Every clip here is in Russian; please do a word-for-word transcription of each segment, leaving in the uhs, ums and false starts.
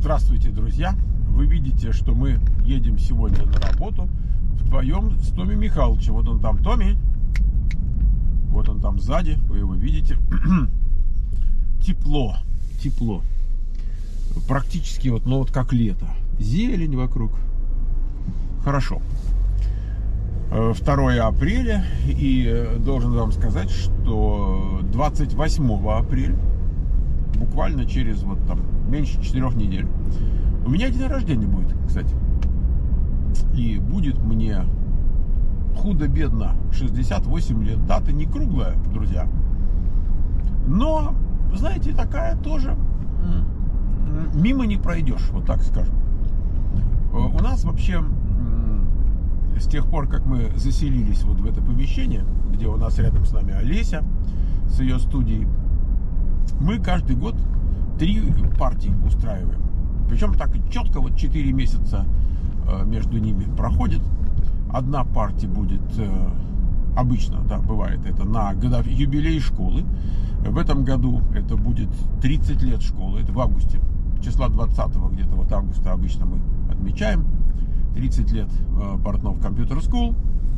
Здравствуйте, друзья! Вы видите, что мы едем сегодня на работу вдвоем с Томми Михайловичем. Вот он там, Томми. Вот он там сзади, вы его видите. Тепло, тепло. Практически вот, ну вот как лето. Зелень вокруг. Хорошо. второе апреля. И должен вам сказать, что двадцать восьмого апреля, буквально через вот там меньше четырех недель, у меня день рождения будет, кстати. И будет мне худо-бедно шестьдесят восемь лет. Дата не круглая, друзья. Но, знаете, такая тоже мимо не пройдешь, вот так скажем. У нас вообще с тех пор, как мы заселились вот в это помещение, где у нас рядом с нами Олеся с ее студией, мы каждый год три партии устраиваем. Причем так и четко, вот четыре месяца между ними проходит. Одна партия будет обычно, да, бывает, это на годов, юбилей школы. В этом году это будет тридцать лет школы, это в августе, числа двадцатого где-то вот августа обычно мы отмечаем тридцать лет Портнов Computer School.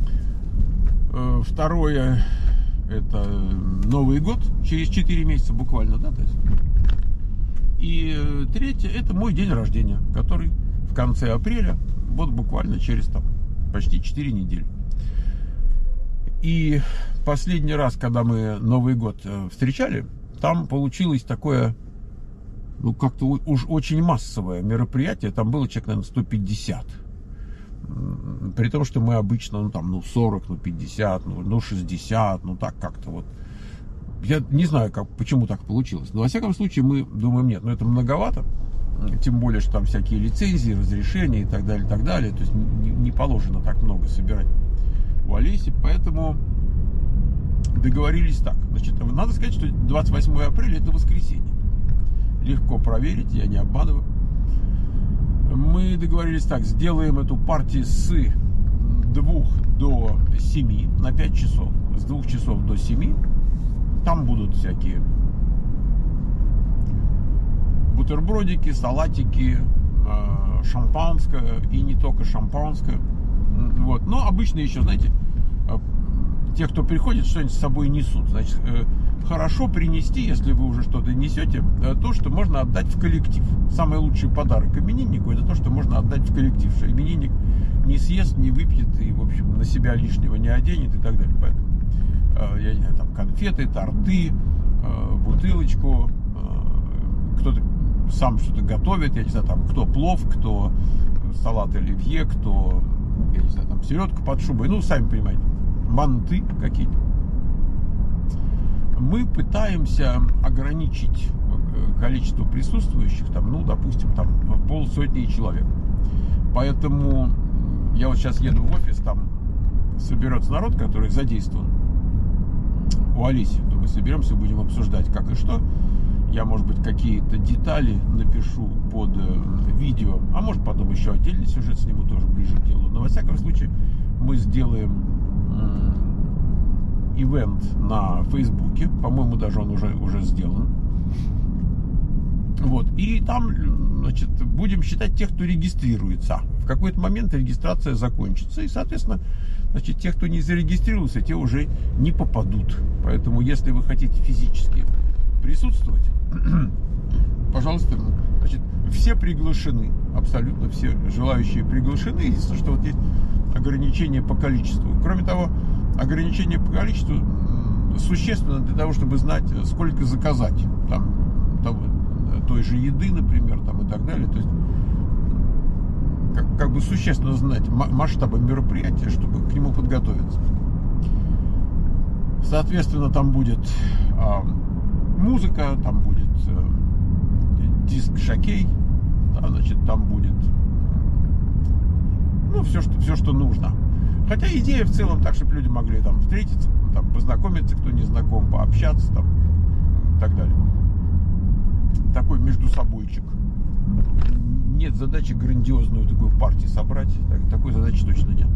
Второе, это Новый год, через четыре месяца буквально, да, то есть. И третье, это мой день рождения, который в конце апреля, вот буквально через там почти четыре недели. И последний раз, когда мы Новый год встречали, там получилось такое, ну, как-то уж очень массовое мероприятие. Там было человек, наверное, сто пятьдесят. При том, что мы обычно, ну, там, ну, сорок, ну, пятьдесят, ну, ну шестьдесят, ну, так как-то вот. Я не знаю, как, почему так получилось. Но, во всяком случае, мы думаем, нет, ну, это многовато. Тем более, что там всякие лицензии, разрешения и так далее, и так далее. То есть не, не положено так много собирать у Олеси. Поэтому договорились так. Значит, надо сказать, что двадцать восьмое апреля это воскресенье. Легко проверить, я не обманываю. Мы договорились так, сделаем эту партию с двух до семи на пять часов. С двух часов до семи. Там будут всякие бутербродики, салатики, шампанское и не только шампанское. Вот. Но обычно еще, знаете, те, кто приходит, что-нибудь с собой несут. Значит, хорошо принести, если вы уже что-то несете, то, что можно отдать в коллектив. Самый лучший подарок имениннику — это то, что можно отдать в коллектив. Что именинник не съест, не выпьет и, в общем, на себя лишнего не оденет и так далее. Поэтому, я не знаю, там конфеты, торты, бутылочку, кто-то сам что-то готовит, я не знаю, там, кто плов, кто салат оливье, кто, я не знаю, там, селедка под шубой, ну, сами понимаете, манты какие-то. Мы пытаемся ограничить количество присутствующих, там, ну, допустим, там, полсотни человек. Поэтому я вот сейчас еду в офис, там соберется народ, который задействован у Олеси, то мы соберемся, будем обсуждать, как и что. Я, может быть, какие-то детали напишу под видео, а может, потом еще отдельный сюжет сниму, тоже ближе к делу. Но, во всяком случае, мы сделаем ивент на Фейсбуке. По-моему, даже он уже, уже сделан. Вот. И там, значит, будем считать тех, кто регистрируется. В какой-то момент регистрация закончится. И, соответственно, значит, те, кто не зарегистрировался, те уже не попадут. Поэтому, если вы хотите физически присутствовать, пожалуйста, значит, все приглашены, абсолютно все желающие приглашены. Единственное, что вот есть ограничение по количеству. Кроме того, ограничение по количеству существенно для того, чтобы знать, сколько заказать там, там, той же еды, например, там, и так далее. То есть, как, как бы существенно знать масштабы мероприятия, чтобы к нему подготовиться. Соответственно, там будет музыка, там будет э, диск-шокей, да, значит, там будет, ну, все что, все, что нужно. Хотя идея в целом так, чтобы люди могли там встретиться, там, познакомиться, кто не знаком, пообщаться, там, и так далее. Такой между собойчик. Нет задачи грандиозную такую партию собрать, так, такой задачи точно нет.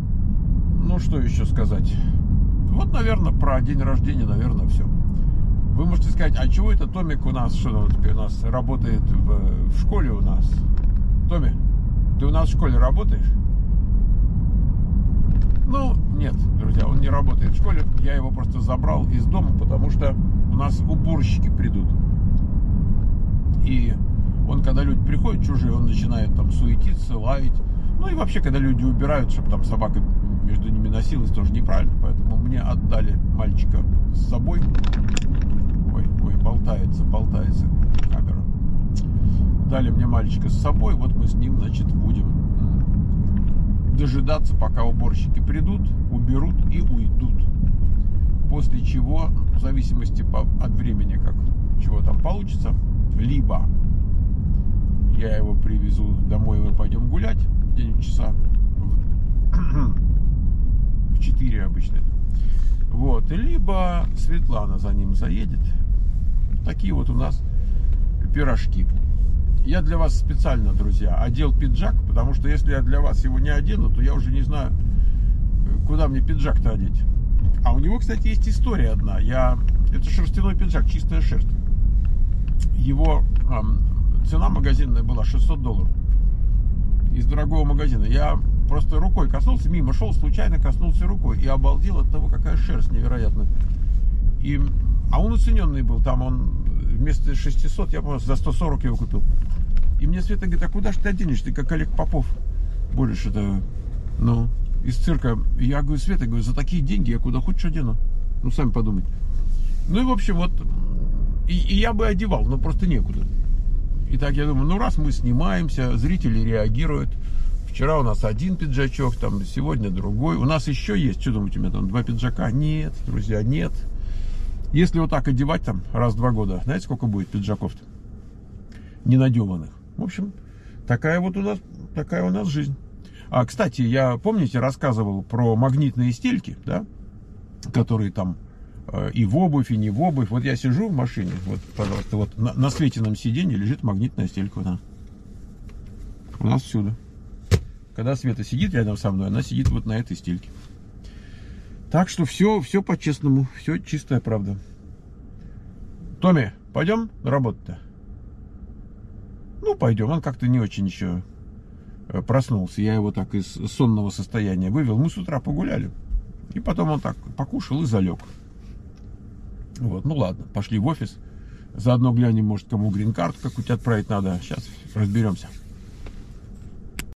Ну, что еще сказать? Вот, наверное, про день рождения, наверное, все. Вы можете сказать, а чего это Томик у нас, что он теперь у нас работает в, в школе у нас? Томи, ты у нас в школе работаешь? Ну, нет, друзья, он не работает в школе. Я его просто забрал из дома, потому что у нас уборщики придут. И он, когда люди приходят чужие, он начинает там суетиться, лаять. Ну и вообще, когда люди убирают, чтобы там собака между ними носилась, тоже неправильно. Поэтому мне отдали мальчика с собой. Ой, ой, болтается, болтается камера. Дали мне мальчика с собой. Вот мы с ним, значит, будем дожидаться, пока уборщики придут, уберут и уйдут. После чего, в зависимости от времени, как чего там получится, либо я его привезу домой, мы пойдем гулять где-нибудь часа в четыре обычно это. Вот, либо Светлана за ним заедет. Такие вот у нас пирожки. Я для вас специально, друзья, одел пиджак, потому что если я для вас его не одену, то я уже не знаю, куда мне пиджак-то одеть. А у него, кстати, есть история одна. Я... Это шерстяной пиджак, чистая шерсть. Его эм, цена магазинная была шестьсот долларов. Из дорогого магазина. Я просто рукой коснулся, мимо шел, случайно коснулся рукой и обалдел от того, какая шерсть невероятная. И... А он оцененный был. Там он вместо шестисот, я просто за сто сорок его купил. И мне Света говорит, а куда же ты оденешь? Ты как Олег Попов. Будешь это, ну, из цирка. Я говорю, Света, говорю, за такие деньги я куда хочешь одену. Ну, сами подумайте. Ну и в общем, вот, и, и я бы одевал, но просто некуда. И так я думаю, ну раз мы снимаемся, зрители реагируют. Вчера у нас один пиджачок, там сегодня другой. У нас еще есть, что думаете, у меня там два пиджака? Нет, друзья, нет. Если вот так одевать там раз в два года, знаете, сколько будет пиджаков-то? Ненадеванных. В общем, такая вот у нас, такая у нас жизнь. А, кстати, я, помните, рассказывал про магнитные стельки, да? Которые там э, и в обувь, и не в обувь. Вот я сижу в машине, вот, пожалуйста, вот на, на Светином сиденье лежит магнитная стелька. Да. У нас всюду. Когда Света сидит рядом со мной, она сидит вот на этой стельке. Так что все, все по-честному, все чистая правда. Томми, пойдем на работу-то? Ну, пойдем. Он как-то не очень еще проснулся. Я его так из сонного состояния вывел. Мы с утра погуляли. И потом он так покушал и залег. Вот, ну ладно, пошли в офис. Заодно глянем, может, кому грин-карту какую-то отправить надо. Сейчас разберемся.